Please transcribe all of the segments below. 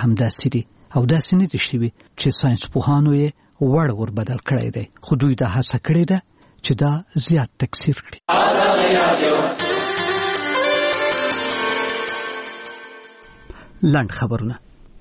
همداسې دي او داسې نه دي شوي چې ساينس پوهانو یې وړ ور بدل کړی دی، خو دوی دا هڅه کړې ده چې دا زیات تکثیر کړي. لنډ خبرونه.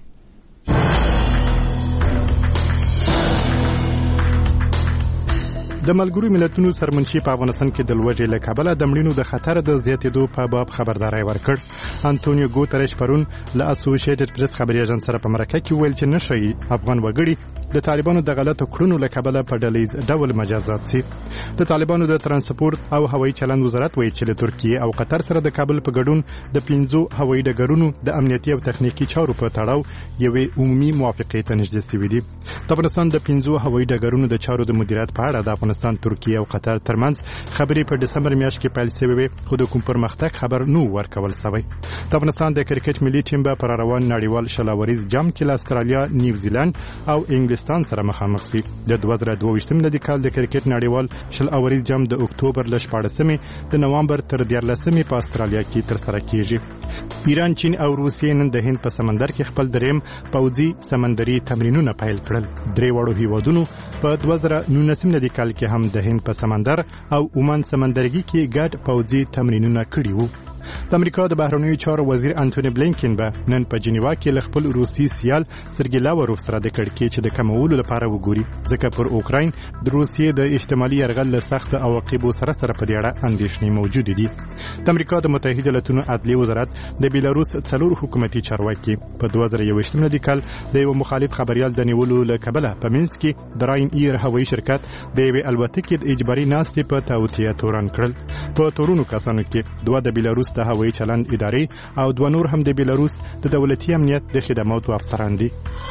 د ملګرو ملتونو سرمنشي په افغانستان کې د لوږې له کبله د مړینو د خطر د زیاتېدو په باب خبرداري ورکړ. انټونیو ګوتریش پرون له اسوسییټډ پریس خبري اژانس سره په مرکه کې ویل چې نشي افغان وګړي د طالبانو د غلطو کړنو له کبله په ډلهیز ډول مجازات سي. د طالبانو د ترانسپورت او هوایي چلند وزارت وایي چې له ترکیه او قطر سره د کابل په ګډون د 5 هوایي ډګرونو د امنیتي او تخنیکی چارو په تړاو یوې عمومي موافقې ته نږدې شوي دي. د افغانستان د 5 هوایي ډګرونو د چارو د مدیریت په اړه د افغانستان، ترکیه او قطر ترمنځ خبرې په دسمبر میاشت کې پیل شوې، خو د کوم پرمختګ خبر نو ورکول شوی. د افغانستان د کرکټ ملي ټیم په روان نړیوال شلاوریز جام کې له استرالیا، نیوزیلند او انګلستان سره مخامخ شي. د 2022 ملي کال د کرکټ نړیوال شلاوریز جام د اکتوبر ل 14مې د نوامبر تر 14مې په استرالیا کې تر سره کیږي. ایران، چین او روسیې نن د هند په سمندر کې خپل دریم پوځي سمندري تمرینونه پیل کړل. درې وړو هیوادونو په 2019 ملي کال کې هم د هند په سمندر او عمان سمندرګي کې ګډ پوځي تمرینونه کړي وو. د امریکا د بهرنیو چارو وزیر انټونی بلینکن به نن په جنیوا کې له خپل روسي سیال سرګی لاوروف سره د کړکېچ د کمولو لپاره وګوري، ځکه پر اوکراین د روسیې د احتمالي یرغل له سخت عواقبو سره په دې اړه اندېښنې موجود دي. د امریکا د متحده ایالاتونو عدلي وزارت د بیلاروس 4 حکومتي چارواکي په 2021 ملي کال د یو مخالف خبريال د نیولو له کبله په مینسک کې د راین ایر هوایي شرکت د یوې الوتکې د اجباري ناستې په توطیه تورن کړل. په تورونو کسانو کې دوه د بیلاروس د هوایي چلند ادارې او دوه نور هم د بیلاروس د دولتي امنیت د خدماتو افسران دي.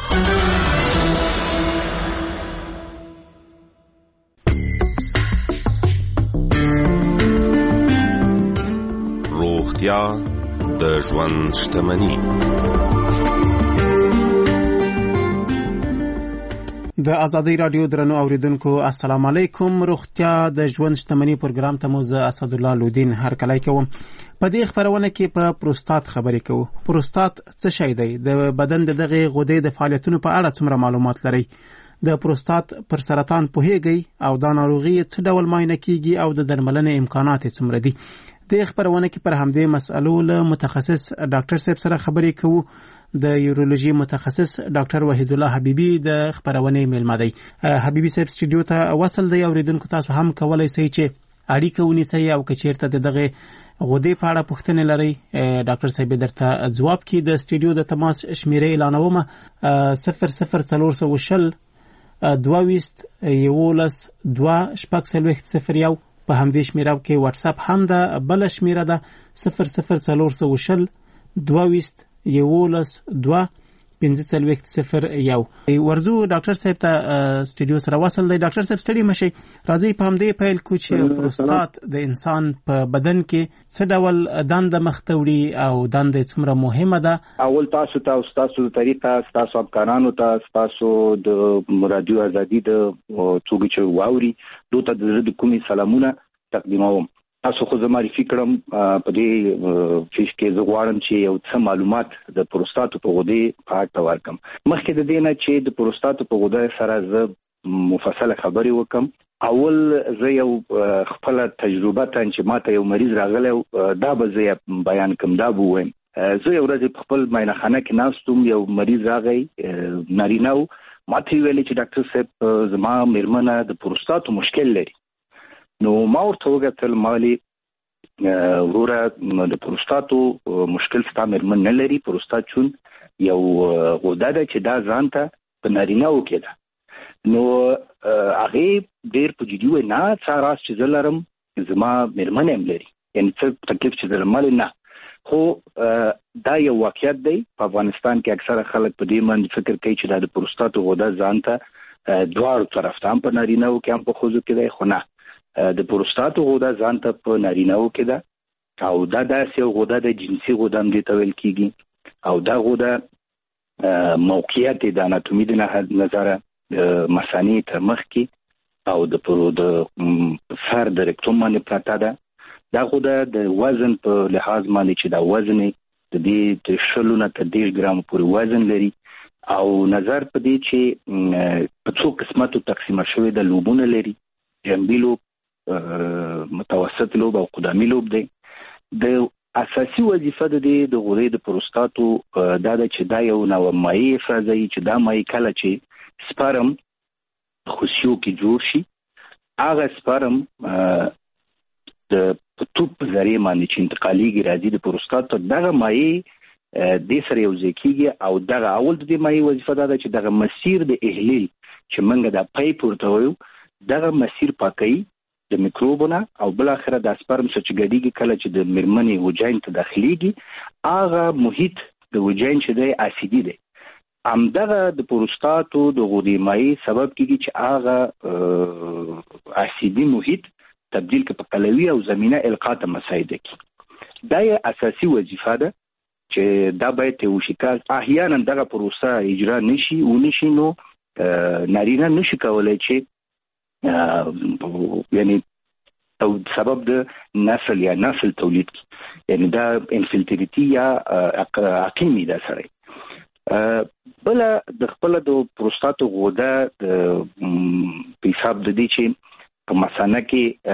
روغتیا د ژوند شتمني. د ازادي رادیو درنو اوریدونکو السلام علیکم. روغتیا د ژوند شتمنۍ پروګرام ته موزه اسد الله لودین هر کله کوم. په دې خبرونه کې په پروستات خبرې کوو. پروستات څه شی دی؟ د بدن دغه غدې د فعالیتونو په اړه څومره معلومات لري؟ د پروستات پر سرطان پوهیږي او دا ناروغي څه ډول معاینه کیږي او د درملنې امکانات څومره دي؟ د خبرونه کې پر همدې مسئلو له متخصص ډاکټر صاحب سره خبرې کوو. د یورولوژي متخصص ډاکټر وحید الله حبیبی د خبرونه میلمه دی. حبیبی صاحب سټوډیو ته وصل دی. اوریدونکو تاسو هم کولای شئ چې اړیکه ونیسئ او که چیرته دغه غدې په اړه پوښتنې لرئ ډاکټر صاحب درته ځواب کړي. د سټوډیو د تماس شمیرې اعلانومه 00420 22 11 2 په همدې شمیره کې واتس اپ هم ده. بل شمیره ده 00420 22 11 2 1501. ورزو ډاکټر صاحب ته سټوډیو سره وصل دی. ډاکټر صاحب ستړي مشي، راځي په همدې پیل کو چې پروستات د انسان په بدن کې څه ډول دنده مختوري او دنده څومره مهمه ده؟ اول تاسو د طریقه تاسو افغانانو ته تاسو د رادیو ازادي د څوګي چې واوري دوته د کومي سلامونه تقدیموم. تاسو خو زه معرفي کړم په دې فیش کې زه غواړم چې یو څه معلومات د پروستاتو په غدې په اړه ورکم. مخکې د دې نه چې د پروستاتو په غدې سره زه مفصله خبرې وکم، اول زه یو خپل تجربه ته چې ماته یو مریض راغلی دا به زه بیان کوم. دا به وایم زه یو ورځ په خپل معاینخانه کې ناستم، یو مریض راغی نارینه و. ماته ویلي چې ډاکټر صاحب زما میرمنه د پروستاتو مشکل لري. نو ما ورته وګتل، مالي وروره د پروستاتو مشکل ستا میرمن نه لري. پروستات چون یو غده ده چې دا ځان ته په نارینه‌و کې ده. نو هغې ډېر په جدي وویل نه څه راز چې زه لرم زما میرمن هم لري، یعنې څه تکلیف چې زه لرم نه. خو دا یو واقعیت دی. په افغانستان کې اکثره خلک په دې باندې فکر کوي چې دا د پروستاتو غده ځان ته دواړو طرف ته هم په نارینه‌و کې هم په ښځو کې دی، خو نه، د پروستاتو غده ځان ته په نارینه‌و کې ده او دا داسې یو غده د جنسي غده هم دې ته ویل کېږي. او دا غده موقعیت د اناتومي د نظره مثانې تر مخ کې او د سر د رکتوم باندې پراته ده. دا غده د وزن په لحاظ باندې چې دا وزن د دې 20 نه تر 10 ګرام پورې وزن لري. او نظر په دې چې په څو قسمتو تقسیم شوی د لوبونه لري، جنبي لوب، متوسط لوب او قدامي لوب دی. د اساسي وظیفه د غدې د پروستاتو دا ده چې دا یو نوع مایع افرازوي چې دا مایع کله چې سپرم خصیو کې جوړ شي، هغه سپرم د توپ په ذریعه باندې چې انتقالیږي راځي د پروستات ته، دغه مایع د سره یو ځکیږي او دغه اول د مایع وظیفه دا ده چې دغه مسیر د احلیل چې موږ د پایپ ورته وایو دغه مسیر پاکوي د میکروبونه، او بل اخره د سپرم چې ګډیږي کله چې د میرمنې وجاین ته داخليږي هغه محیط د وجاین چې دی اسیدي دی. همدغه د پروستاتو د غدې مایع سبب کیږي چې هغه اسیدي محیط تبدیل کې په قلوي او زمینه القاء ته مساعده کی. دا یې اساسي وظیفه ده چې دا باید وشي. احیانا دغه پروسه اجرا نشي نو نارینه نشي کولای چې یعنی سبب د نسل تولید کی، یعنی دا انفلتریتی یا عقیمی دا سره. بل د خپل د پروستاتو غده په حساب د دې چې په مثانه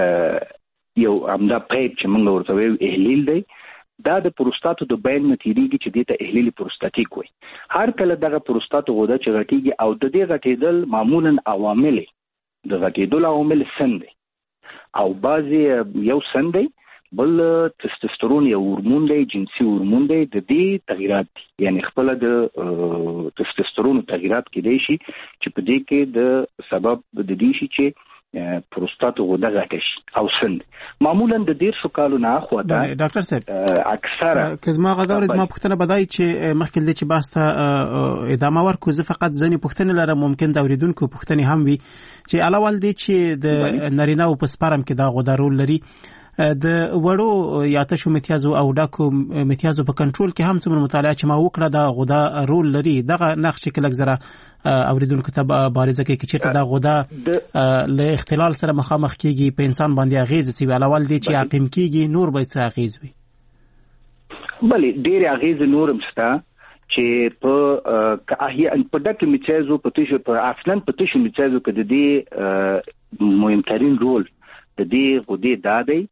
کې یو عمده پایپ چې موږ ورته وایو احلیل دی، دا د پروستاتو د بین متیریږي چې دته احلیل پروستاتیک وي. هر کله دغه پروستاتو غده چې غټیږي او د دې غټیدل معمولا عوامل د غټیدل عوامل سند او بعضی یو سند بل تستوسترون یو هورمون دی، جنسي هورمون دی، د دې تغیرات یعنی خپل د تستوسترون تغیرات کې دی شي چې په دې کې د سبب د دې شي چې پروستاتو غده غټش او سند معمولا د 150 کالو نه اخواته. ډاکټر صاحب اکثره کزما غوړ زما پوښتنه بدای چې مخکې د چې باسته ادامه ورکو، زه فقط ځنې پوښتنه لرم، ممکن د اوریدونکو پوښتنې هم وي چې علاوه دې چې د نارینه او په سپرم کې دا غده رول لري، د وړو یا تشو امتیازو او ډاکو امتیازو په کنټرول کې هم څومره مطالعه چې ما وکړه دا غده رول لري. دغه نقش کې لږ زره اوریدونکو ته بارزه کوي چې دا غده له اختلال سره مخامخ کیږي، په انسان باندې اغیز کوي، علاوه دې چې عقیم کیږي نور به څه اغیز وي؟ بلې ډېر اغیز نورم شته چې په احیانا په دغه امتیازو په تشو په اصلا په تشو امتیازو کې د دې مهمترین رول د دې غدې دا دی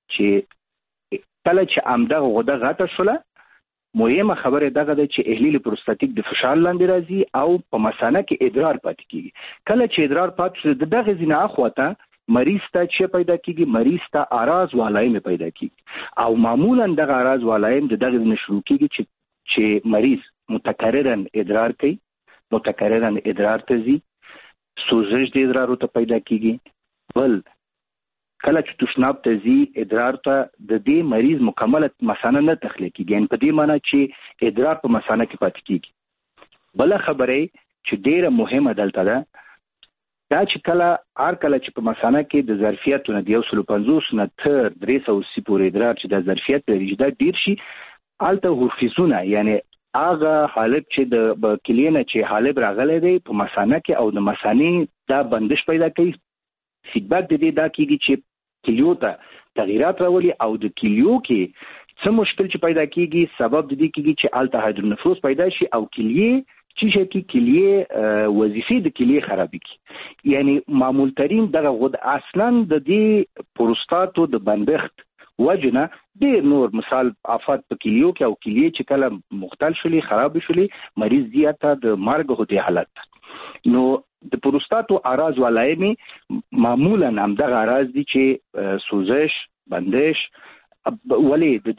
چې کله چې امدغه غده غټه شوله، مهمه خبره دغه ده چې احلیل پروستاتیک د فشار لاندې راځي او په مثانه کې ادرار پاتې کیږي. کله چې ادرار پاتې شي دغه ځینه اخواته مریض ته چې پیدا کیږي، مریض ته اراز والایم پیدا کیږي او معمولا دغه اراز والایم دغه نشو کیږي چې مریض متکررن ادرار کوي، متکررن ادرار ته ځي، سوزش د ادرارو ته پیدا کیږي. بل کله چې تشناب ته ځي ادرار ته د دې مریض مکمل مثانه نه تخلیق کیږي، یعنی په دې معنی چې ادرار په مثانه کې پاتې کیږي. بل خبره چې ډیره مهمه دلته ده دا چې کله چې په مثانه کې د ظرفیت نه 150 نه تر 380 پورې ادرار چې د ظرفیت لري دا ډیر شي، الته هورفیزونه یعنی هغه حالت چې د کلینه چې حالت راغلی دی په مثانه کې او د مثانې دا بندش پیدا کوي. فیدبیک د دې دا کیږي چې کلیو ته تغیرات راولي او د کلیو کې څه مشکل چې پیدا کیږي سبب د دې کیږي چې الته هایدرونفروز پیدا شي او کلیه چې شي کلیه وظیفه د کلیه خرابي کی. یعنی معمول ترین دغه غد اصلا د دې پروستاتو د بندښت وجنه ډیر نور مثال آفات په کلیو کې او کلیه چې کله مختل شولي خراب شولي مریض دیاته د مرګ هوتي حالت. نو د پروستاتو اراز ولایمي معمولا هم دغه اراز دي چې سوزش، بندش، ولی د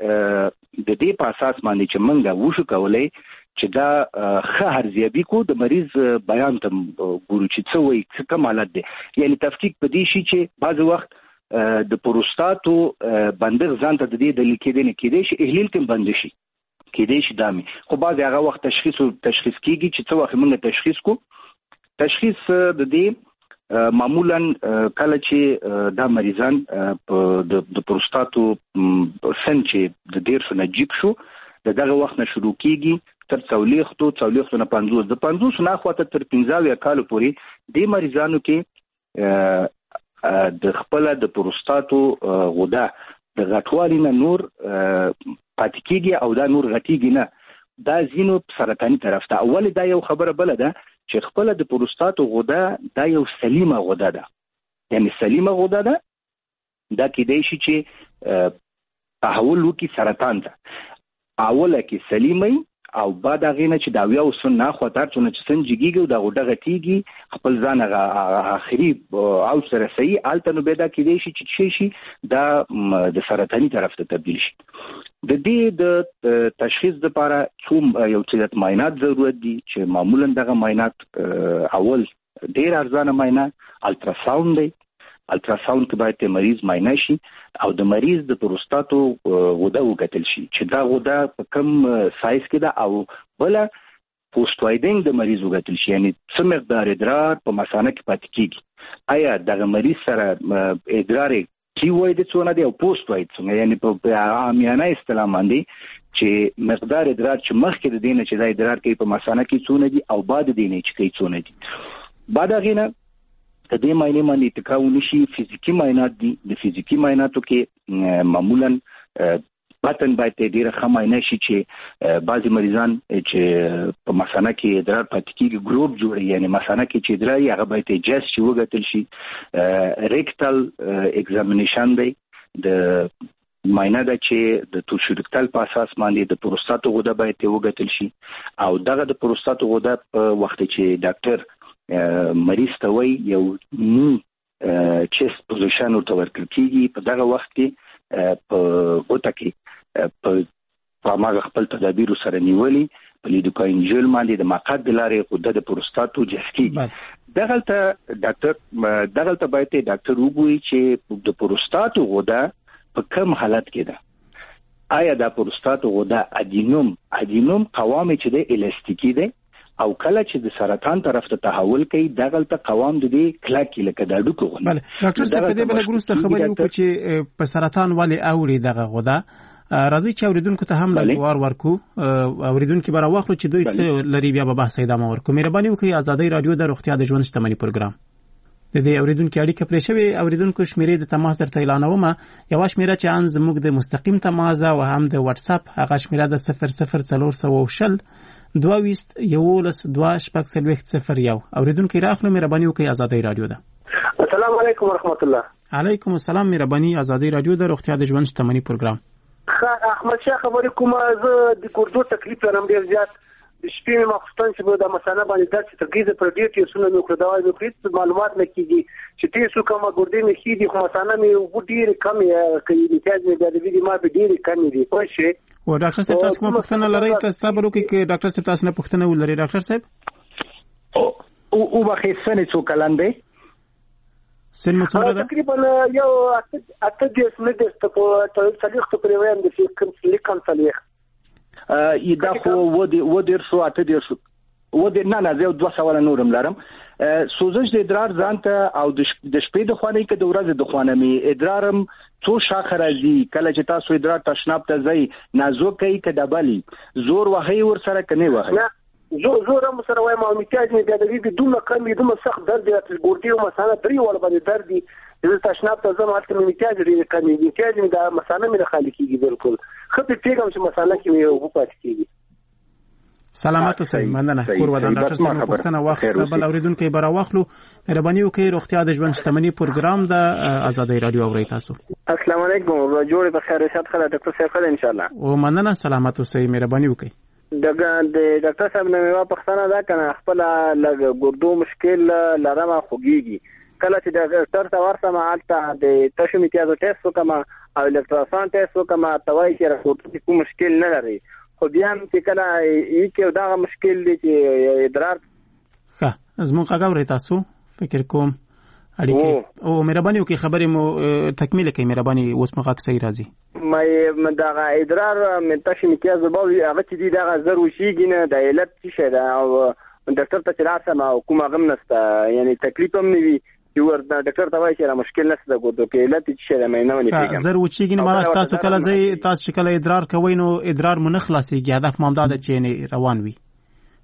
دې په اساس باندې چې موږ وشو کولای چې دا ښه ارزیابي کو د مریض بیان ته ګورو چې څه وایي څه کوم حالت دی. یعنی تفکیک په دې شي چې بعض وخت د پروستاتو بندغ ځان ته د دې د لیکیدنې کېدې شي احلیل کې بند شي کېدې شي دامي، خو بعض هغه وخت تشخیص کیږي چې څه وخت موږ تشخیص کو. تشخیص د دې معمولا کله چې دا مریضان د پروستاتو سن چې د 150 نه جیب شو دغه وخت نه شروع کیږي تر 40 نه 50 د 50 نه خواته تر 15 کال پورې د مریضانو کې د خپل د پروستاتو غده د غټوالي نه نور پاتې کیږي او دا نور غټیږي نه، دا زینو سرطاني طرف ته. اول دا یو خبره بل ده چې خپل د پروستات غده دا یو سلیمه غده ده، یعنی سلیمه غده ده دا کېدای شي چې تحول وکړي سرطان ته. اوله کې سلیمه او بعد هغه نه چې دا ویاو سن نه خطر چونه چې سنجګيږي او دا غوډه غټيږي خپل ځان اخري او سره صحیح الته نو پیدا کېدای شي چې شي دا د سرطاني طرف ته تبدیل شي. د دې د تشخیص لپاره یو څه معاینات ضرورت دي چې معمولا دغه معاینات اول ډیر ارزانه معاینه الټراساوند دی. الټراساوند کې باید مریض معاینه شي او د مریض د پروستاتو غده وکتل شي چې دا غده په کم سایز کې ده او بل پوسټوایډینګ د مریض وکتل شي، یعنی څه مقدار ادرار په مثانه کې پاتې کیږي. آیا دغه مریض سره ادرار کی وای د څونه دی او پوسټوایډ څنګه، یعنی په عامیانه اصطلاح باندې چې مقدار ادرار چې مخکې د دینه چې دا ادرار کوي په مثانه کې څونه دي او بعد دینه چې کوي څونه دي. بعد هغه د دې معنی باندې اتکاو نشي فزیکی معاینات دي. د فزیکی معایناتو کې معمولا بطن باید ډیره ښه معاینه شي چې بعضی مریضان چې په مثانه کې ادرار پاتې کیږي ګروپ جوړي، یعنی مثانه کې چې ادرار هغه باید جست شي وګتل شي. ریکټل اگزامینیشن دی د معاینه ده چې د توشودکتل په اساس باندې د پروستاتو غده باید وګتل شي او دغه د پروستاتو غده په وخت چې ډاکټر مریض ته وایي یو نی چست پوزیشن ورته ورکړل کېږي، په دغه وخت کې په غوټه کې په هغه خپل تدابیر سره نیولي په لیدوکاینجل باندې د مقعد د لارې غده د پروستاتو جذب کېږي. دغلته باید ډاکټر وګوري چې د پروستاتو غده په کوم حالت کې ده. آیا د پروستاتو غده ادینوم قوام چې د الاستیکی ده او کله چې د سرطان طرف ته تحول کوي دغلته قوام د دې کلاکی لکه د اډوکو غده. بله ډاکټر صاحب په دې بل ګروسته خبرې وکړو چې په سرطان ولې اوري دغه غده. راځي چې اوریدونکو ته هم لږ ورکو، اوریدونکو به راوخلو چې دوی څه لري بیا به بحث ادامه ورکو. مهرباني وکړئ ازادي رادیو د روغتیا د ژوند شتمنۍ پروګرام د دې اوریدونکو اړیکه پرې شوی. اوریدونکو شمیرې د تماس درته اعلانوم، یو شمیره چې ان زموږ د مستقیم تماس او هم د واتس اپ هغه شمیره د 00420 22 11 2 اوریدونکو راخلو. مهرباني وکړئ ازادي رادیو ده. السلام علیکم ورحمت الله. علیکم السلام. مهرباني ازادي رادیو د روغتیا د ژوند شتمنۍ پروګرام. احمد شاه خبرې کوم. زه د ګردو تکلیف لرم ډیر زیات. د شپې مخصوصا چې د مثانه باندې درد چې ترګیزه پر ډیر تیسونه نو کړه دا یو هیڅ معلومات نه کیږي چې تیسو کومه ګردې نه کیږي خو مثانه مې وډیر کم کوي امتیاز مې د دې ما به ډیر کم دي. خو شي او ډاکټر صاحب تاسو کومه پوښتنه لرئ؟ تاسو صبر وکړئ چې ډاکټر صاحب تاسو نه پوښتنه ولري. ډاکټر صاحب او بخیر سنې څو کلن دی؟ سن مو څومره ده؟ تقریبا یو 8 نه د په تاریخ ته پرې وایم د کوم لیکم تاریخ دا خو و دیر شو اته دیر شو و دیر نه زه 200 نورم لرم. سوزش د ادرار ځانته او د شپې د خوانې کې د ورځې د خوانې می ادرارم څو شاخه راځي. کله چې تاسو ادرار تشناب ته ځي نازوکي کډبالي زور وهي ور سره کني وهي زور هم سره وایم او امتیاز مې د دې دومره کم دومره سخت درد دی چې ګورتي او مثانه درې وړ باندې درد دی. د تشناب ته زما حالت مې امتیاز لري کم امتیاز مې د مثانه مې خالي کیږي بالکل خپل پیغام چې مثانه کې مې وپات کیږي. سلامات اوسئ. مننه. کور ودان ډاکټر صاحب پوښتنه واخیسته. بل اوریدونکو به راوخلو. مهرباني وکړئ روغتیا د ژوند شتمنۍ پروګرام د ازادي رادیو اورئ تاسو. السلام علیکم. جوړ په خیر شاد خله ډاکټر صاحب خله ان شاء الله. او مننه. سلامات اوسئ. مهرباني وکړئ. د ډاکټر صاحب نو یو پښتنه دا کنه خپل لږ ګردو مشکل لرمه خوږیږي. کله چې د ډاکټر ته ورسم حالت د تشو امتیاز ټیسټ وکما او الټراساوند ټیسټ وکما توای چې راپورټ کوم مشکل نه لري خو بیا هم چې کله یو دا مشکل دی چې ادرار زموږ هغه تاسو فکر کوم اړیکه او مهرباني وکړئ خبرې مو تکمیل کړئ. مهرباني اوس مغاک صحیح راځي. ما دا ادرار من تاسو امتیاز وبوي هغه چې دی دا زر وشيږي نه د علت څه ده او ډاکټر ته چلاسه ما کوم غم نسته یعنی تکلیف هم نه وي یو ډاکټر ته وایي چې مشکل نشته د ګردو کې علت څه ده مې نه ونی پیګم. زر وچیږي نه مالک تاسو کله زی تاسو کله ادرار کوي نو ادرار مو نه خلاصيږي. هدف مام دا چې روان وي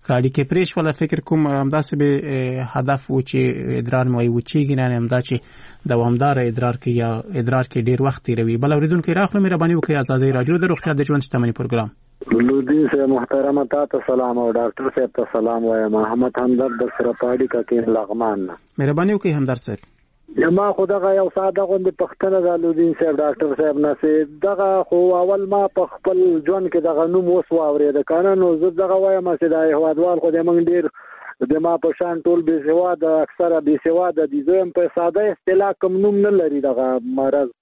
اړیکې پرېښ ولا فکر کوم همداسې به هدف و چې ادرار مو وچیږي نه همدا چې دوامدار ادرار کې یا ادرار کې ډیر وخت تیروي. بل اوریدونکو راخلو مهرباني وکړئ ازادي رادیو د روغتیا د ژوند شتمنۍ پروګرام. لودین سے محترم ته سلام او ډاکټر صاحب ته سلام وایم. محمد همدرد د سرپاړي کې لغمان. مهرباني وکړئ همدرد صاحب. ما خدغه یو ساده غوندې پښتنه د لودین صاحب ډاکټر صاحب نه سي دغه خو اول ما په خپل ژوند کې دغه نوم وسو اورید کنه نو زه دغه وایم چې د هوادوال خو د موږ ډیر د ما په شان ټول به سوا د اکثره به سوا د دې په ساده اصطلاح کوم نوم نه لري دغه مرض.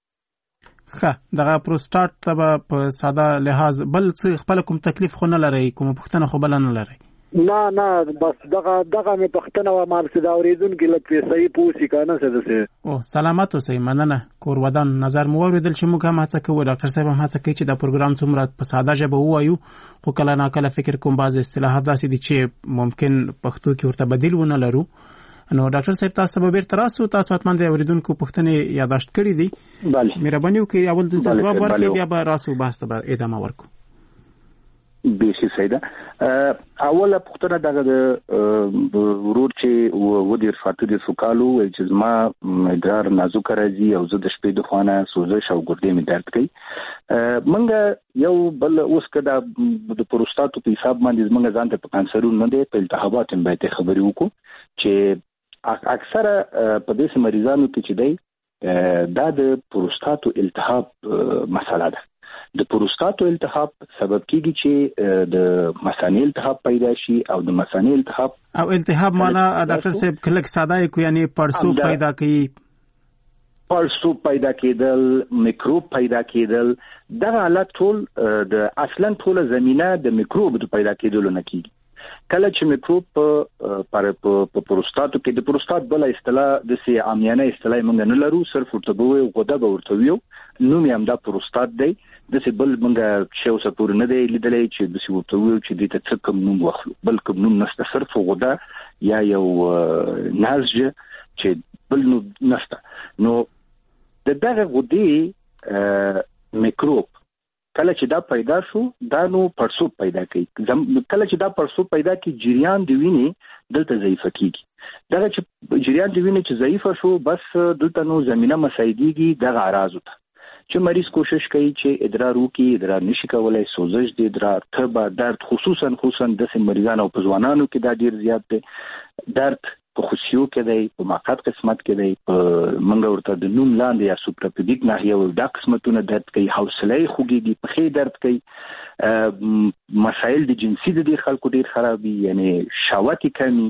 دغه پروستات ته په ساده لحاظ بل څه خپل کوم تکلیف خو نه لري کوم پښتنه خو بل نه لري. نه بس دغه مې پښتنه و مال سي دا اوریدونکو لکه صحیح پوسی کنه څه او سلامات اوسئ. مننه کور ودان نظر مو اوریدل چې موږ هم هڅه کوو ډاکټر صاحب هم هڅه کوي چې دا پروګرام څومره په ساده ژبه ووایو خو کله نه کله فکر کوم بعض اصطلاحات داسې دي چې ممکن پښتو کې ورته بدیل ونه لرو. نو ډاکټر صاحب تاسو به بیرته راسو تاسو حتمن د اوریدونکو پوښتنې یاداشت کړې دي. بله مهرباني وکړئ اول د جواب ورکړئ بیا به راسو بحث ته ادامه ورکړو. بیخي سیده اوله پوښتنه دغه د ورور چې و دیر فاتو د سوکالو چې زما ادرار نازک راځي او زه د شپې د خوانه سوزش او ګردې مې درد کوي. منګه یو بل اوس کدا د پروستاتو په حساب باندې زمونږ ځان ته په کانسرون نه دی په التهابات هم به خبرې وکړو چې اکثره په دې مریضانو کې چې دی دا د پروستاتو التهاب مسله ده. د پروستاتو التهاب سبب کیږي چې د مثانې التهاب پیدا شي او د مثانې التهاب او التهاب معنا ډاکټر صاحب کله ساده کوي یعنی پړسوب پیدا کوي پړسوب پیدا کېدل میکروب پیدا کېدل دا حالت ټول د اصلا ټول زمينه د میکروب د پیدا کېدل نه کیږي. کله چې میکروب په پروستاتو کې د پروستات بل اصطلاح د سی عامیانه اصطلاح موږ نه لرو صرف ورته وو غوډه به ورته ویو نوم یې هم دا پروستات دی د سی بل موږ شاو سپور نه دی لیدلې چې د سی ورته ویو چې د څه کوم نوم واخلو بل کوم نوم نشته صرف غوډه یا یو نازج چې بل نوم نشته. نو دغه غوډي میکروب کله چې دا پیدا شو دا نو پړسوب پیدا کوي. کله چې دا پړسوب پیدا کوي جریان دی ویني دلته ضعیف کیږي. دا چې جریان دی ویني چې ضعیف شو بس دلته نو زمينه مسایديږي دغه اعراض ته چې مریض کوشش کوي چې ادرار وکي ادرار نشي کولای سوزش دی ادرار تبه درد خصوصا د مریضانو او ځوانانو کې دا ډیر زیات دی. درد په خوشیو کې دی په ماقات قسمت کې دی په منګه ورته د نوم لاندې یا سوپراپیډیک ناحیه او د قسمتونو درد کوي حوصله خوږيږي په خې درد کوي مسائل د جنسي د خلکو ډیر خرابي یعنی شهوت کمی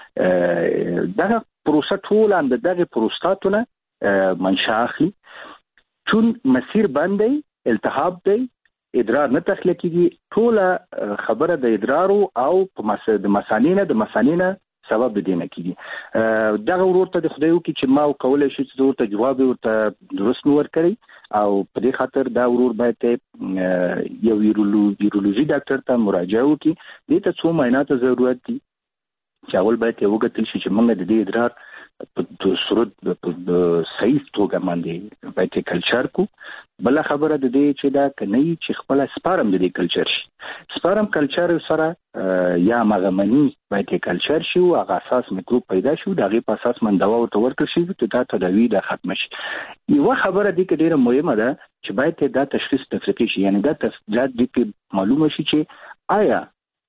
دغه پروسه ټول اند دغه پروستاتونه منشأ اخلي چون مسیر باندې التهاب دی ادرار نه تخلیقيږي ټول خبره د ادرارو او د مسانینه سبب د دینه کیږي. دغه ورته د خدایو کې چې ما کولای شي چې ورته جواب ورته درست نور کړی او په دې خاطر دا ورور باید یو یورولوژي ډاکټر ته مراجعه وکړي. دې ته څو معاینات ضرورت دي چې اول باید یو غتل شي چې موږ د دې ادرار په صورت په صحیح توګه باندې باید کلچر کو. بل خبره د دې چې دا کني چې خپل سپارم د دې کلچر شي سپارم کلچر سره یا مغمنی باید کلچر شي او هغه اساس میکروب پیدا شي دغه په اساس من دوا ورته ورکړ شي ته دا تداوی د ختم شي. یو خبره دي چې ډیره مهمه ده چې باید دا تشخیص تفریقي شي یعنی دا تفصیلات دي معلومه شي چې آیا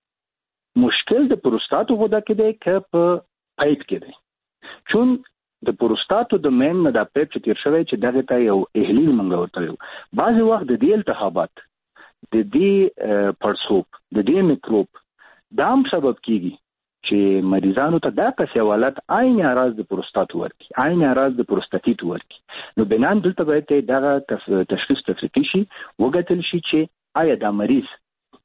مشکل د پروستاتو غوډه کې دی که په پایپ کې دی. چون د پروستاتو د مین نه د پایپ چې تیر شوی چې دغه ته یو احلیل منګه ورته یو بعضی وخت د دې التهابات د دې پړسوب د دې میکروب دام سبب کیږي چې مریضانو ته دا قصې حالت عین اعراض د پروستاتو ورکی عین اعراض د پروستاتیت ورکی. نو بنان دلته باید دغه تشخیص تفریقي شي وګټل شي چې آیا دا مریض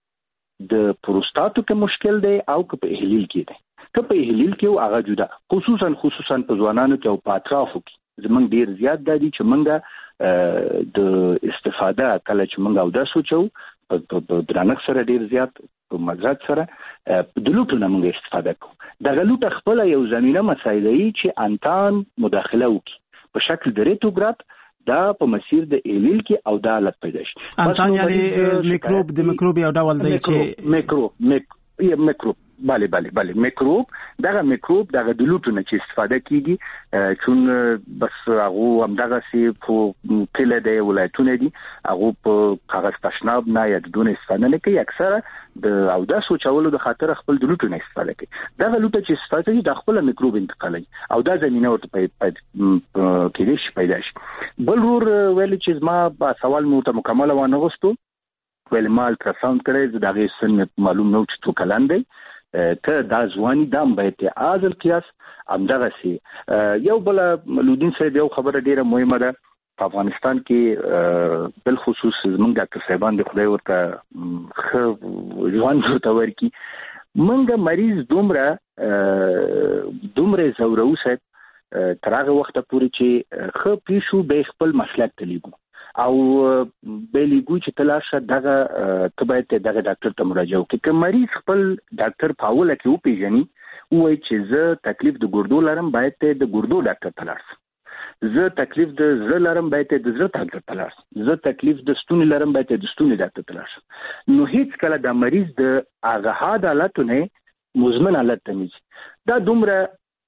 د پروستاتو کې مشکل دی او که په احلیل کې دی. که په احلیل کې هغه جدا خصوصا په ځوانانو کې او په اطرافو کې زمونږ ډیر زیات دي چې مونږه د استفاده کله چې مونږ او د سوچو په درنښت سره ډیر زیات په مزرعت سره د لوټو نه مونږ استفاده کوو. د لوټ خپل یو زمينه مسایلي چې انتان مداخله وکړي په شکل د ریټوګرات دا په مسیر د احلیل کې او د حالت پیدا شي. انتان یعنی میکروب د میکروب یو ډول دی چې میکروب bale میکروب دغه د لوټو نه چې استفاده کیږي چون بس هغه هم دغه سي په کله د ولایتونه دي هغه په کاغذ تشناب نه یا دونه استفاده نه کوي اکثره د او د سوچولو د خاطر خپل د لوټو نه استفاده کوي دغه لوټه چې استفاده کوي د خپل میکروب انتقالي او دا زمينه ورته کېدې شي پیدا شي بل ور ویل چې ما سوال مو ته مکمل وانه غوښتو ویل ما الټراساوند کړی دغه سن معلوم نو چې تو کلاندې ته دا ځواني دام به ته ازل قیاس همدغه سي یو بل لودین سره یو خبره ډیره مهمه ده په افغانستان کې بل خصوص زمونږ ډاکټر صاحبان د خدای ورته ځوان ورته ورکی منګه مریض دومره زورو سات ترغه وخت پورې چې خو پیشو به خپل مسلک تلیګو او بیلیګو چې تلاشه دغه تبعت دغه ډاکټر ته مراجعه وکړي که مریض خپل ډاکټر پاول کې و پیژني وای چې زه تکلیف د ګردو لرم باید ته د ګردو ډاکټر ته لاړ زه تکلیف د زړه لرم باید ته د زړه ډاکټر ته لاړ زه تکلیف د ستوني لرم باید ته د ستوني ډاکټر ته لاړ نو هیڅ کله د مریض د هغه حالتونه مزمن حالت ته نه دا دومره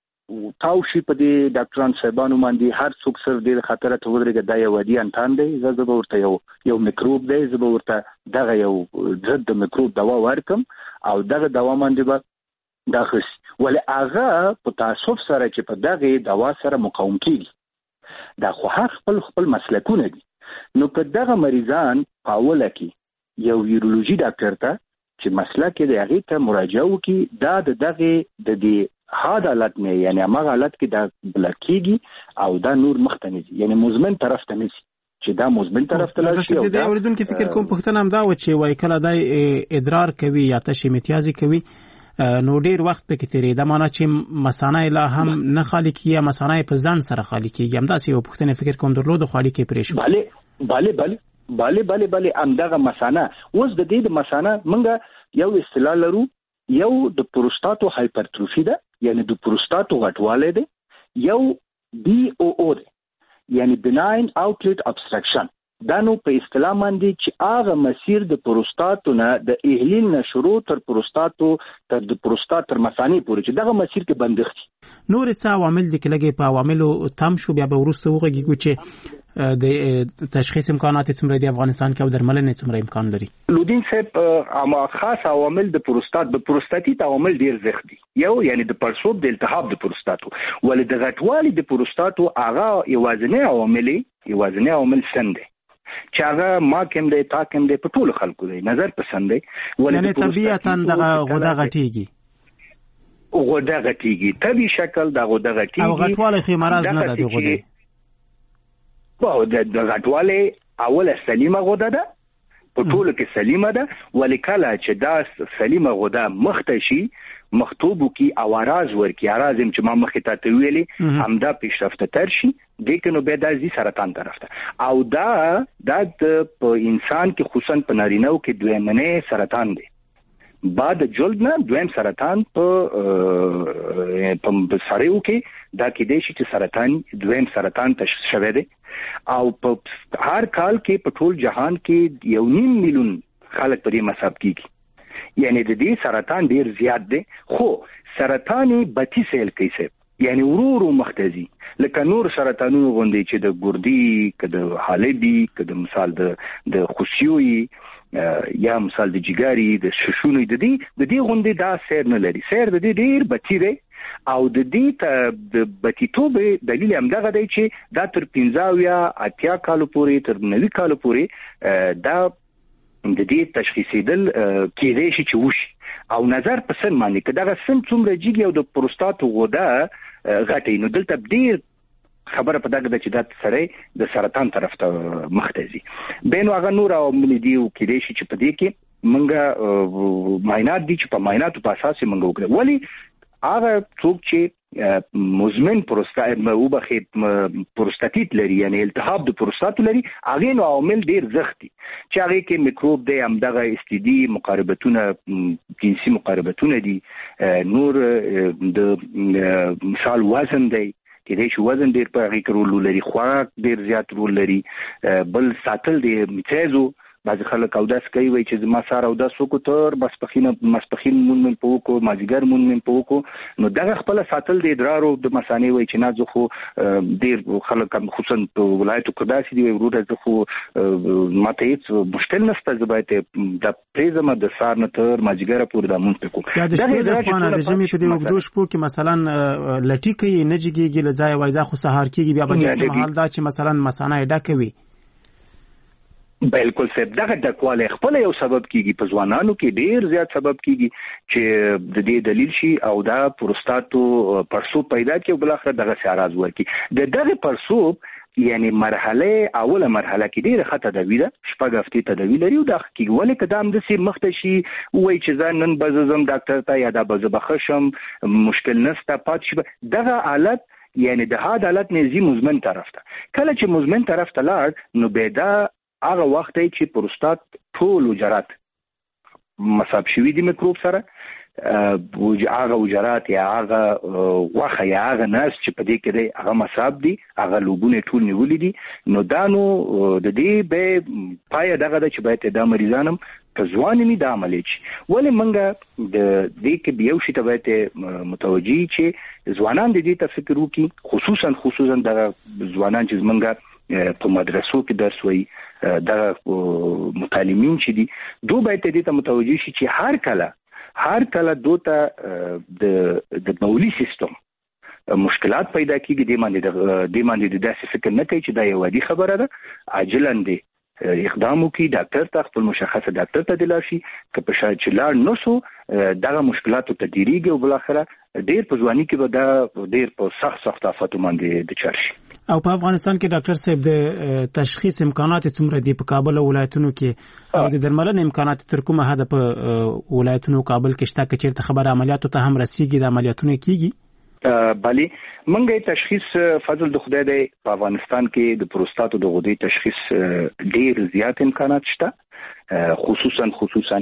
تاوشي په دې ډاکټران صاحبانو باندې هر څوک سره د خطر ته ودرېږي دا یو ودی انتان دی زه به ورته یو میکروب دی زه به ورته دغه یو ضد د میکروب دوا ورکم او دغه دوا باندې به دا خص ولې هغه په تاسف سره چې په دغه دوا سره مقاوم کیږي دا خو خپل مسلکونه دي نو که دغه مریضان پاوله کې یو یورولوژي ډاکټر ته چې مسلک دی هغه ته مراجعه وکړي دا دغه د دې حالت نه یعنی هغه حالت کې دا بلکېږي او دا نور مختنځي یعنی مزمن طرف ته نشي چې دا مزمن طرف ته لاشي او دا اوریدونکو فکر کوم پښتنه هم دا و چې وای کله د ادرار کوي یا تشې امتیازي کوي نو ډیر وخت پکې تیری دا معنی چې مثانه لا هم نه خالی کیه مثانه په ځان سره خالی کیږي هم دا سی پښتنه فکر کوم درلود خالی کې پرېښو bale امدغه مثانه اوس د دې مثانه منګه یو اصطلاح لرو یو د پروستاتو هایپرټروفي ده یعنی د پروستاتو غټواله ده یو BOO ده یعنی بناین اوټلټ ابستراکشن دا نو په اصطلاح باندې چې هغه مسیر د پروستاتو نه د اهلین نشرو تر پروستاتو تر د پروستات تر مثانې پورې چې دغه مسیر کې بندښت نور څه عوامل دي چې لګي په عواملو تام شو بیا به ورسته وګورئ چې د تشخیص امکانات څومره دی افغانستان کې او درملنې څومره امکان لري لودین صاحب اما خاص عوامل د پروستاتیت عوامل ډیر زیات دي یو یعنی د پړسوب د التهاب د پروستاتو ولې د غټوالي د پروستاتو هغه یوازنی عوامل سند چې هغه ما کوم دی تا کوم دی په ټولو خلکو دی نظر پسند دی ولې طبيعتاً دغه غوډه غټیږي طبي شکل د غوډه غټیږي او غټواله خې مرز نه ده غوډه په د غټواله اوله سلیمه غوډه ده په ټولو کې سلیمه ده ولې کله چې دا سلیمه غوډه مختشي مخطوبو کې اواراز ورکی ارازم چې ما مخې ته ویلي همدا پیشرفته تر شي دغه به د سرطان طرف ته او دا په انسان کې خصوصا په نارینه‌و کې دویمنه سرطان دی بعد جلد نه دویم سرطان په سړیو کې دا کې دی چې سرطان دویم سرطان تشخیص شوی دی او په هر کال کې په ټول جهان کې 1.5 میلیون خلک په دې مصاب کیږي یعنی د دې سرطان ډیر زیات دی خو سرطان بتی سیل کیسه یعنی ورورو مختزي لکه نور سرطانونو غوندي چې د ګردي کده حالبي کده مثال د خوشيوي یا مثال د جګاري د ششونو د دې غوندي دا سیر نه لري سیر د دې ډیر بتی دی او د دې د بتیتوب دلیل هم دغه دی چې دا تر 15 یا 80 کال پورې تر 90 کال پورې دا د دې تشخیصیدل کېدای شي چې وشي او نظر په سن باندې که دغه سن څومره جګي او د پروستاتو غوډه غټي نو دلته ډیر خبره په دغه چې د سره د سرطان طرف ته مختزي بینو هغه نور او ملي دی کېدای شي چې په دې کې منګه معاینات دي چې په معایناتو په اساس منګه وکړي ولی هغه څوک چې مزمن پروستاتیت لري یعنی التهاب د پروستات لري هغه نو عوامل ډیر زختی چې هغه کې میکروب دی همدغه STD مقاربتونه جنسي مقاربتونه دي نور د مثال وزن دی کله چې وزن ډیر په هغه کې رول لري خوراک ډیر زیات رول لري بل ساتل دی میتیزو بعض خلک او داس کوي وای چې ما سره او داس وکړو تر مسپخین مون په وکړو مازیګر مون په وکړو نو دغه خپل ساتل د ادرارو د مسانې وای چې نه خو ډیر خلک خصوصا په ولایتو کې داسې دی ورته خو ماته هیڅ مشکل نشته زبایته د پریزما د سار نه تر مازیګر پورې د مون په کو د شپې د خوانه د جمی په دې وګدو شپو کې مثلا لټی کې نجګي لځای وایزا خو سهار کېږي بیا په محل دا چې مثلا مسانه ډکوي بالکل صاحب دغه د کواله خپل یو سبب کیږي په ځوانانو کې ډیر زیات سبب کیږي چې د دې دلیل شي او دا پروستاتو پرسو پیدا کوي بل اخر دغه سیاراز ورکی دغه پرسو یعنی اوله مرحله کې ډیره خطه تداوی ده شپږ هفتې تداوی لري او دا کې ولې کدام د سي مختشي وای چې ځان نن بززم ډاکټر ته یا دا بزبخشم مشکل نسته پات شي دغه حالت یعنی د هغه حالت نزي مزمن طرف ته کله چې مزمن طرف ته لاړ نو به دا هغه وخت چې پروستات ټول وجرات مصاب شوی دي میکروب سره هغه وجرات یا هغه واخه یا هغه ناس چې په دې کې دی هغه مصاب دي هغه لوبونه ټول نیولې دي نو دانو د دې به پای دغه چې باید د مریضانم که ځوان نه د عمل شي ولې منګه د دې کې بیو شي ته باید متوجي چې ځوانان د دې تفکر وکړي خصوصا د ځوانان چې منګه په مدرسو کې درس وایي د متعلمین چې دي دوی باید دې ته متوجي شي چې هر کله دوی د مولي سیستم مشکلات پیدا کیږي د باندې د داسې فکر نه کوي چې دا یو عادي خبره ده عاجلاً دی اقدام وکړي ډاکټر ته خپل مشخصه ډاکټر ته دلاشي که په شاید چې لاړ نسو دغه مشکلاتو ته دیریږي او بل اخره ډیر په ځواني کې به دا ډیر په سخت آفاتو باندې د چارشي او په افغانستان کې ډاکټر صاحب د تشخیص امکانات څومره دي په کابل او ولایتونو کې او د درملنې امکانات تر کومه حد په ولایتونو کابل کې شته چې ته خبر عملیاتو ته هم رسیږي د عملیاتونو کیږي بلی منګه تشخیص فضل د خدای دی په افغانستان کې د پروستاتو د غدې تشخیص ډیر زیات امکانات شته خصوصا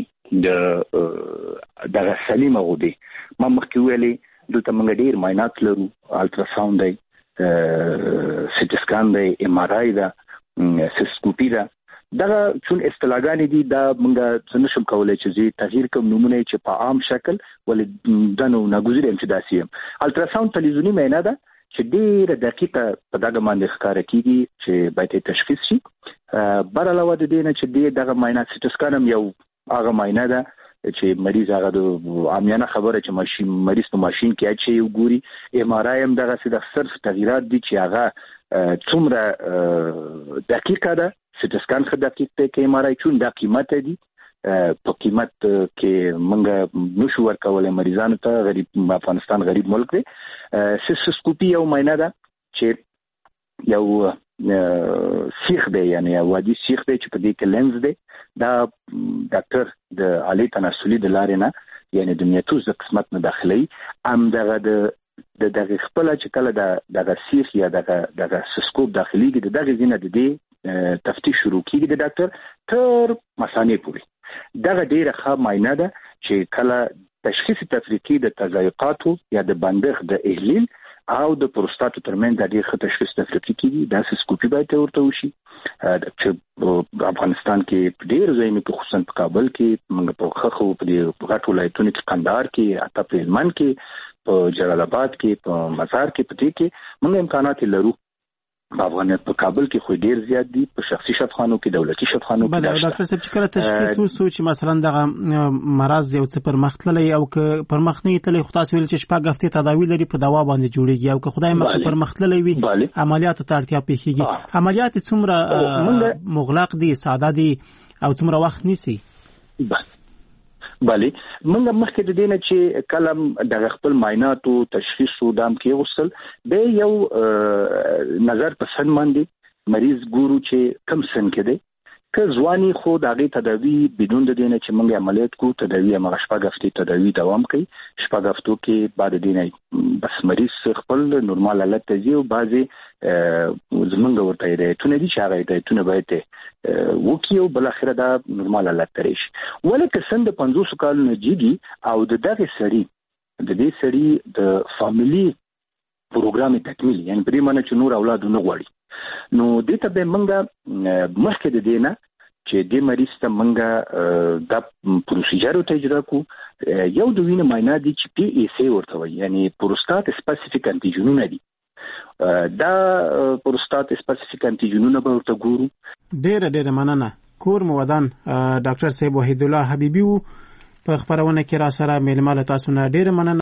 د سلیمه غدې ما مخکې ویلي دلته منګه ډیر معاینات لرو الټراساوند دی سټي سکان دی ام ار آی دا سیسکوپی دا دغه چون اصطلاحګانې دي دا موږ څنګه کولای چې تغییر کوم نمونه چې په عام شکل ولې دنو ناګزیر هم چې داسې الټراساوند تلویزیونی معاینه ده چې ډیره دقیقه په دغه باندې ښکار کیږي چې باید تشخیص شي بل علاوه د دې نه چې دغه معاینه سټي سکان هم یو هغه معاینه ده چې مریض هغه د عامیانه خبره چې مریض په ماشين کې اچي وګوري ام ار آی هم دغه صرف تغیرات دي چې هغه څومره دقیقه ده سټي سکان خو دقیق ته کې ام ار آی چون د قیمت دي په قیمت کې موږ نشو ورکولای مریضانو ته غریب افغانستان غریب ملک دی سیسکوپی یو معاینه ده چې یو سیخ دی یعنی یو وادي سیخ دی چې په دې کې لنز دی دا ډاکټر د عالی تناسلي د لارې نه یعنی د میتوز د قسمت نه داخلي ام دغه د دغه خپل چې کله دغه سیخ یا دغه سیسکوپ داخليږي دغه زینه د دې تفتیش شروع کیږي د ډاکټر تر مسانې پورې دغه ډیره ښه معاینه ده چې کله تشخیص تفریقي د تضایقاتو یا د بندښت د احلیل او د پروستاتو ترمن د ډیر ښه تشخیص تفریقي کیږي دا سیسکوپی باید ورته وشي چې افغانستان کې ډیر ځایونه کې خصوصا په کابل کې موږ په خخو په دې غټ ولایتونو کې قندهار کې اته په هلمند کې په جلال آباد کې په مزار کې په دې کې موږ امکانات لرو په کابل کې خو ډیر زیات دي په شخصي شفاخانو کې دولتي شفاخانو کې بل ډاکټر صاحب چې کله تشخیص وسو چې مثلا دغه مرض دی او څه پر مختللی او که پر مخ نه تللی خو تاسو ویل چې شپږ هفتې تداوی لري په دوا باندې جوړیږي او که خدای مکه پر مختللی وي عملیاتو ته اړتیا پیښیږي عملیات څومره مغلق دي ساده دي او څومره وخت نیسي بله موږ مخکې د دې نه چې کلم د خپل معایناتو تشخیص او دام کې وصل به یو نظر په سن باندې مریض ګورو چې کم سن کې دی که ځواني خو دغه تداوی بدون د دې نه چې موږ عملیات کو تداوی موږ شپږ هفتې تداوی دوام کوي شپږ هفتو کې بعد د دې نه بس مریض خپل نورمال حالت ته ځي او بعضي زمونږ ورته هدایتونه دي چې هغه هدایتونه باید وکیو بل اخره دا نورمال حالت ته راشي ولکه سن د 500 کالونو جیږي او د دغه سړي د فاميلي پروګرام تکمیل یعنی په دې معنی چې نور اولاد نه غواړي نو دې ته به موږ مخکې د دینه چې د مریض ته منګه د پروسیجر ته اجرا کو یو د وینې معاینه دي چې پی ای سی ورته وایي یعنی پروستات سپیسیفیک انټیجنونه دي دا پروستات سپیسیفیک انټیجنونه به ورته ګورو. ډېر مننه. کور مو ودان ډاکټر صاحب وحید الله حبیبي په خبرونه کې را سره مېلمه له تاسو نه ډېر مننه.